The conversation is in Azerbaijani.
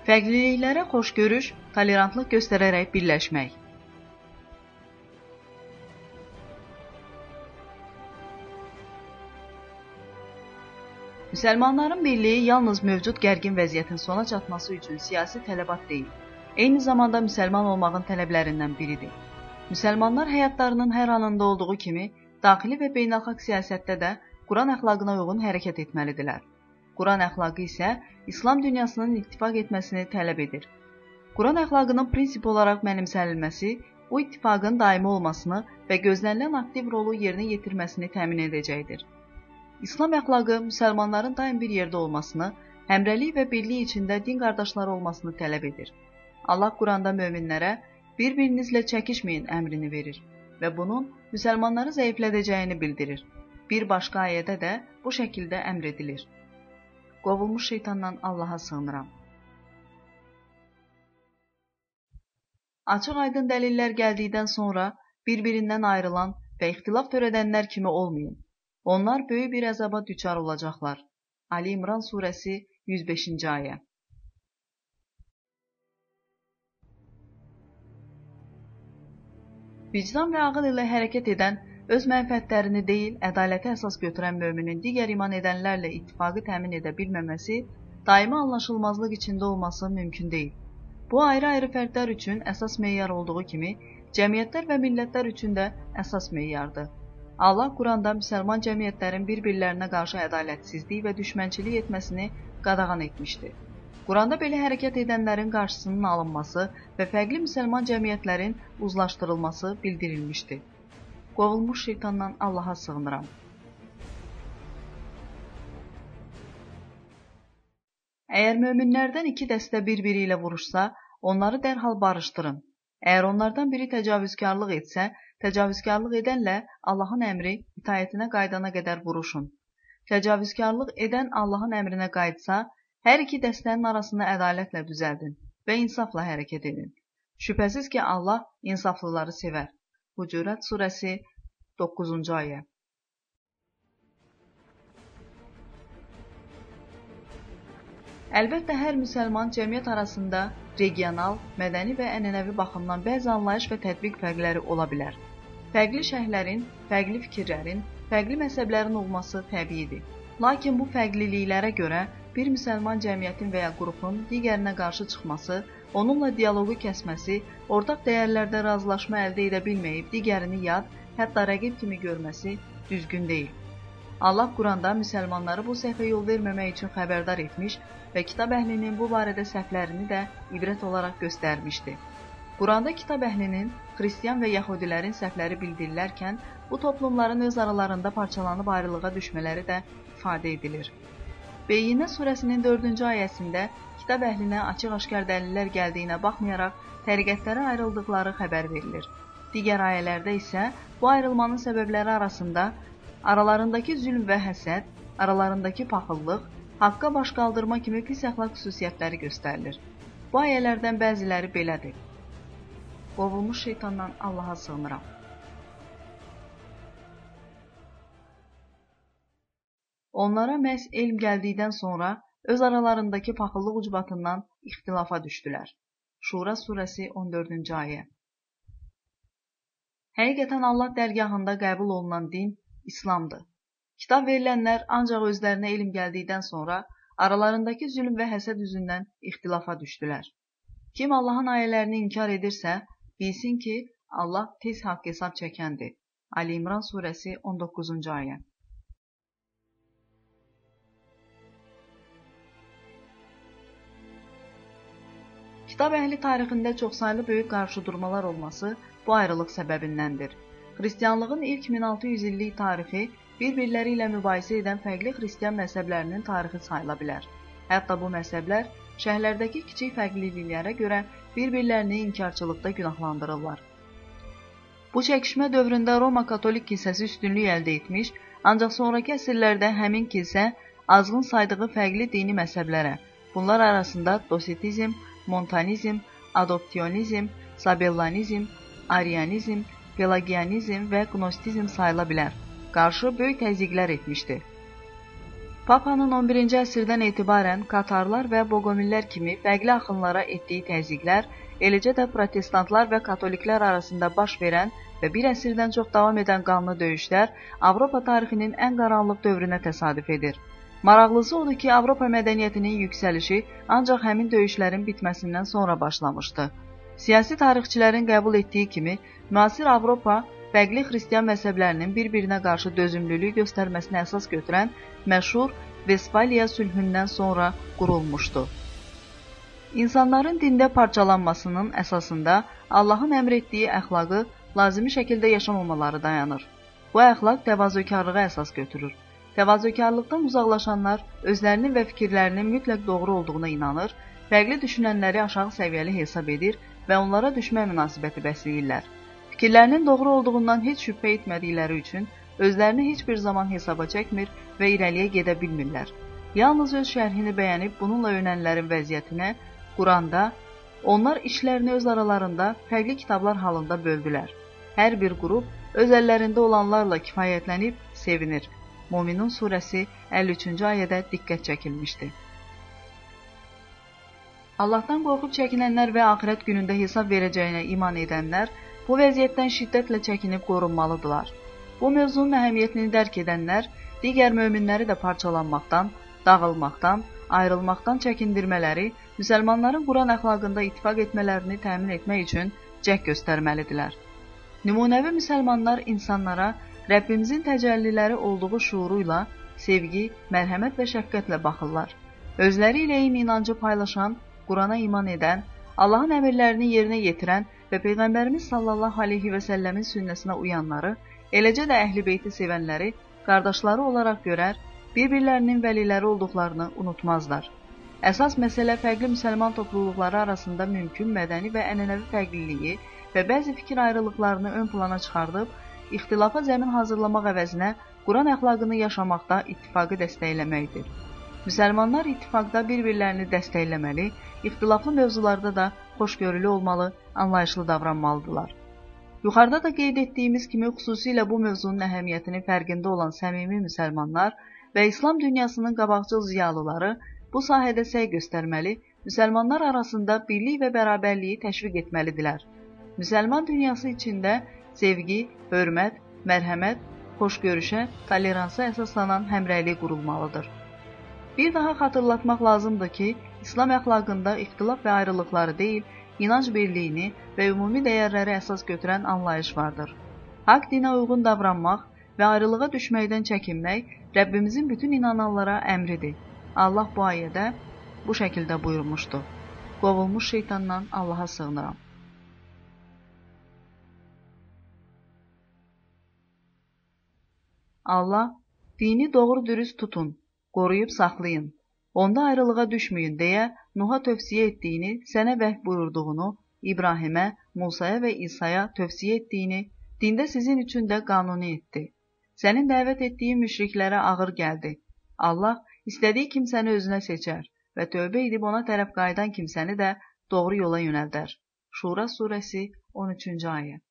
Fərqliliklərə xoşgörüş, tolerantlıq göstərərək birləşmək. Müsəlmanların birliyi yalnız mövcud gərgin vəziyyətin sona çatması üçün siyasi tələbat deyil, eyni zamanda müsəlman olmağın tələblərindən biridir. Müsəlmanlar həyatlarının hər anında olduğu kimi, daxili və beynəlxalq siyasətdə də Quran əxlaqına uyğun hərəkət etməlidirlər. Quran əxlaqı isə İslam dünyasının ittifaq etməsini tələb edir. Quran əxlaqının prinsip olaraq mənimsənilməsi, bu ittifaqın daimi olmasını və gözlənilən aktiv rolu yerinə yetirməsini təmin edəcəkdir. İslam əxlaqı müsəlmanların daim bir yerdə olmasını, həmrəlik və birlik içində din qardaşları olmasını tələb edir. Allah Quranda möminlərə bir-birinizlə çəkişməyin əmrini verir və bunun müsəlmanları zəiflədəcəyini bildirir. Bir başqa ayədə də bu şəkildə əmr edilir. Qovulmuş şeytandan Allaha sığınıram. Açıq aydın dəlillər gəldikdən sonra bir-birindən ayrılan və ixtilaf törədənlər kimi olmayın. Onlar böyük bir əzaba düçar olacaqlar. Ali İmran surəsi 105-ci ayə. Vicdan və ağıl ilə hərəkət edən, öz mənfəətlərini deyil, ədaləti əsas götürən möminin digər iman edənlərlə ittifaqı təmin edə bilməməsi, daimi anlaşılmazlıq içində olması mümkün deyil. Bu ayrı-ayrı fərdlər üçün əsas meyar olduğu kimi, cəmiyyətlər və millətlər üçün də əsas meyardır. Allah Quranda müsəlman cəmiyyətlərin bir-birlərinə qarşı ədalətsizlik və düşmənçilik etməsini qadağan etmişdir. Quranda belə hərəkət edənlərin qarşısının alınması və fərqli müsəlman cəmiyyətlərin uzlaşdırılması bildirilmişdir. Qovulmuş şeytandan Allaha sığınıram. Əgər möminlərdən iki dəstə bir-biri ilə vuruşsa, onları dərhal barışdırın. Əgər onlardan biri təcavüzkarlıq etsə, təcavüzkarlıq edənlə Allahın əmri itayətinə qaydana qədər vuruşun. Təcavüzkarlıq edən Allahın əmrinə qayıtsa, hər iki dəstənin arasını ədalətlə düzəldin və insafla hərəkət edin. Şübhəsiz ki, Allah insaflıları sevər. Hucurat surəsi 9-cu ayə. Əlbəttə, hər müsəlman cəmiyyət arasında regional, mədəni və ənənəvi baxımdan bəzi anlayış və tətbiq fərqləri ola bilər. Fərqli şərhlərin, fərqli fikirlərin, fərqli məzhəblərin olması təbiidir. Lakin bu fərqliliklərə görə bir müsəlman cəmiyyətin və ya qrupun digərinə qarşı çıxması, onunla dialoqu kəsməsi, ortaq dəyərlərdə razılaşma əldə edə bilməyib digərini yad, hətta rəqib kimi görməsi düzgün deyil. Allah Quranda müsəlmanları bu səhvə yol verməmək üçün xəbərdar etmiş və kitab əhlinin bu barədə səhvlərini də ibrət olaraq göstərmişdi. Quranda kitab əhlinin, xristian və yahudilərin səhvləri bildirilərkən, bu toplumların öz aralarında parçalanıb ayrılığa düşmələri də ifadə edilir. Beyyinə surəsinin 4-cü ayəsində kitab əhlinə açıq-aşkar dəlillər gəldiyinə baxmayaraq, təriqətlərə ayrıldıqları xəbər verilir. Digər ayələrdə isə bu ayrılmanın səbəbləri arasında aralarındakı zülm və həsəd, aralarındakı paxıllıq, haqqa baş qaldırma kimi pis əxlaq xüsusiyyətləri göstərilir. Bu ayələrdən bəziləri belədir. Qovulmuş şeytandan Allaha sığınıram. Onlara məhz elm gəldikdən sonra öz aralarındakı paxıllıq ucbatından ixtilafa düşdülər. Şura surəsi 14-cü ayə. Həqiqətən Allah dərgahında qəbul olunan din İslamdır. Kitab verilənlər ancaq özlərinə elm gəldikdən sonra aralarındakı zülm və həsəd üzündən ixtilafa düşdülər. Kim Allahın ayələrini inkar edirsə, bilsin ki, Allah tez haqq hesab çəkəndir. Ali İmran surəsi 19-cu ayə. Kitab əhli tarixində çoxsaylı böyük qarşıdurmalar olması bu ayrılıq səbəbindəndir. Xristianlığın ilk 1600 illik tarixi bir-birləri ilə mübahisə edən fərqli xristian məzhəblərinin tarixi sayıla bilər. Hətta bu məzhəblər şərhlərdəki kiçik fərqliliklərə görə bir-birlərini inkarçılıqda günahlandırırlar. Bu çəkişmə dövründə Roma katolik kilsəsi üstünlük əldə etmiş, ancaq sonraki əsrlərdə həmin kilsə azğın saydığı fərqli dini məzhəblərə, bunlar arasında dosetizm, montanizm, adoptionizm, sabellanizm, arianizm, pelagianizm və gnostizm sayıla bilər. Qarşı böyük təzyiqlər etmişdi. Papanın 11-ci əsrdən etibarən Katarlar və Boqomillər kimi fərqli axınlara etdiyi təzyiqlər, eləcə də protestantlar və katoliklər arasında baş verən və bir əsrdən çox davam edən qanlı döyüşlər Avropa tarixinin ən qaranlıq dövrünə təsadüf edir. Maraqlısı odur ki, Avropa mədəniyyətinin yüksəlişi ancaq həmin döyüşlərin bitməsindən sonra başlamışdı. Siyasi tarixçilərin qəbul etdiyi kimi, müasir Avropa fərqli xristian məzhəblərinin bir-birinə qarşı dözümlülük göstərməsinə əsas götürən məşhur Vestfaliya sülhündən sonra qurulmuşdu. İnsanların dində parçalanmasının əsasında Allahın əmr etdiyi əxlaqı lazımi şəkildə yaşamamaları dayanır. Bu əxlaq təvazökarlığa əsas götürür. Təvazökarlıqdan uzaqlaşanlar özlərinin və fikirlərinin mütləq doğru olduğuna inanır, fərqli düşünənləri aşağı səviyyəli hesab edir və onlara düşmə münasibəti bəsləyirlər. Fikirlərinin doğru olduğundan heç şübhə etmədikləri üçün özlərini heç bir zaman hesaba çəkmir və irəliyə gedə bilmirlər. Yalnız öz şərhini bəyənib bununla öyünənlərin vəziyyətinə Quranda onlar işlərini öz aralarında fərqli kitablar halında böldülər. Hər bir qrup öz əllərində olanlarla kifayətlənib sevinir. Mominun surəsi 53-cü ayədə diqqət çəkilmişdi. Allahdan qorxub çəkinənlər və axirət günündə hesab verəcəyinə iman edənlər bu vəziyyətdən şiddətlə çəkinib qorunmalıdırlar. Bu mövzunun əhəmiyyətini dərk edənlər digər möminləri də parçalanmaqdan, dağılmaqdan, ayrılmaqdan çəkindirmələri, müsəlmanların Quran əxlaqında ittifaq etmələrini təmin etmək üçün cəhd göstərməlidirlər. Nümunəvi müsəlmanlar insanlara Rəbbimizin təcəlliləri olduğu şuuruyla sevgi, mərhəmət və şəfqətlə baxırlar. Özləri ilə eyni inancı paylaşan, Qurana iman edən, Allahın əmrlərini yerinə yetirən və Peyğəmbərimiz sallallahu aleyhi və səlləmin sünnəsinə uyanları, eləcə də əhl-i beyti sevənləri qardaşları olaraq görər, bir-birlərinin vəliləri olduqlarını unutmazlar. Əsas məsələ fərqli müsəlman topluluqları arasında mümkün mədəni və ənənəvi fərqliliyi və bəzi fikir ayrılıqlarını ön plana çıxardıb, ixtilafa zəmin hazırlamaq əvəzinə Quran əxlaqını yaşamaqda ittifaqı dəstəkləməkdir. Müsəlmanlar ittifaqda bir-birlərini dəstəkləməli, ixtilaflı mövzularda da xoşgörülü olmalı, anlayışlı davranmalıdırlar. Yuxarıda da qeyd etdiyimiz kimi xüsusilə bu mövzunun əhəmiyyətinin fərqində olan səmimi müsəlmanlar və İslam dünyasının qabaqcıl ziyalıları bu sahədə səy göstərməli, müsəlmanlar arasında birlik və bərabərliyi təşviq etməlidirlər. Müsəlman dünyası içində sevgi, hörmət, mərhəmət, xoşgörüşə, toleransa əsaslanan həmrəylik qurulmalıdır. Bir daha xatırlatmaq lazımdır ki, İslam əxlaqında ixtilaf və ayrılıqları deyil, inanc birliyini və ümumi dəyərləri əsas götürən anlayış vardır. Haqq dinə uyğun davranmaq və ayrılığa düşməkdən çəkinmək Rəbbimizin bütün inananlara əmridir. Allah bu ayədə bu şəkildə buyurmuşdur. Qovulmuş şeytandan Allaha sığınıram. Allah, dini doğru dürüst tutun, qoruyub saxlayın, onda ayrılığa düşməyin deyə Nuha tövsiyə etdiyini, sənə vəhd buyurduğunu, İbrahimə, Musaya və İsaya tövsiyə etdiyini, dində sizin üçün də qanuni etdi. Sənin dəvət etdiyin müşriklərə ağır gəldi. Allah istədiyi kimsəni özünə seçər və tövbə edib ona tərəf qayıdan kimsəni də doğru yola yönəldər. Şura surəsi 13-cü ayə.